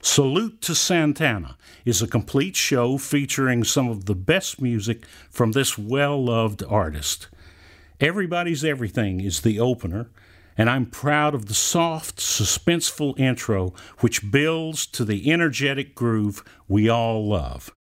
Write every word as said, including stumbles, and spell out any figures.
Salute to Santana is a complete show featuring some of the best music from this well-loved artist. Everybody's Everything is the opener, and I'm proud of the soft, suspenseful intro which builds to the energetic groove we all love.